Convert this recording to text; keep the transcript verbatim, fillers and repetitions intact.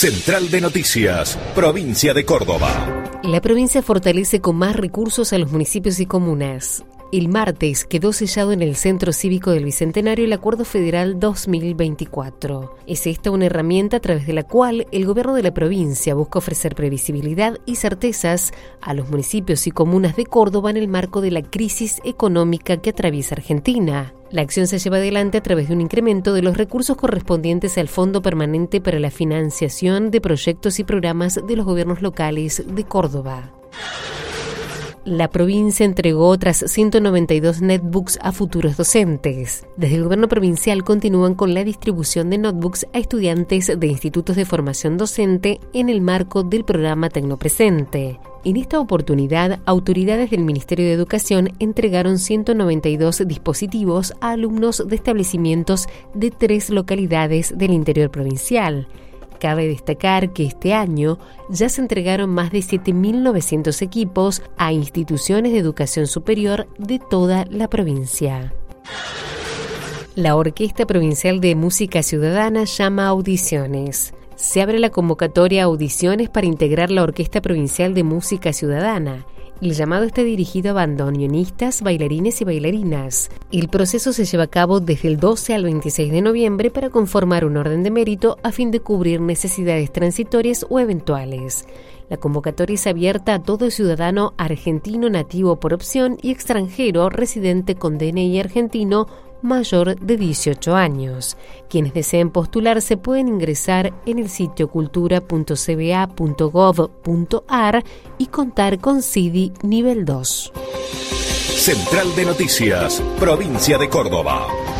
Central de Noticias, Provincia de Córdoba. La provincia fortalece con más recursos a los municipios y comunas. El martes quedó sellado en el Centro Cívico del Bicentenario el Acuerdo Federal dos mil veinticuatro. Es esta una herramienta a través de la cual el gobierno de la provincia busca ofrecer previsibilidad y certezas a los municipios y comunas de Córdoba en el marco de la crisis económica que atraviesa Argentina. La acción se lleva adelante a través de un incremento de los recursos correspondientes al Fondo Permanente para la Financiación de Proyectos y Programas de los Gobiernos Locales de Córdoba. La provincia entregó otras ciento noventa y dos netbooks a futuros docentes. Desde el gobierno provincial continúan con la distribución de notebooks a estudiantes de institutos de formación docente en el marco del programa Tecnopresente. En esta oportunidad, autoridades del Ministerio de Educación entregaron ciento noventa y dos dispositivos a alumnos de establecimientos de tres localidades del interior provincial. Cabe destacar que este año ya se entregaron más de siete mil novecientos equipos a instituciones de educación superior de toda la provincia. La Orquesta Provincial de Música Ciudadana llama a audiciones. Se abre la convocatoria a audiciones para integrar la Orquesta Provincial de Música Ciudadana. El llamado está dirigido a bandoneonistas, bailarines y bailarinas. El proceso se lleva a cabo desde el doce al veintiséis de noviembre para conformar un orden de mérito a fin de cubrir necesidades transitorias o eventuales. La convocatoria es abierta a todo ciudadano argentino nativo por opción y extranjero residente con D N I argentino mayor de dieciocho años. Quienes deseen postularse pueden ingresar en el sitio cultura punto c b a punto gov punto a r y contar con C I D I nivel dos. Central de Noticias, Provincia de Córdoba.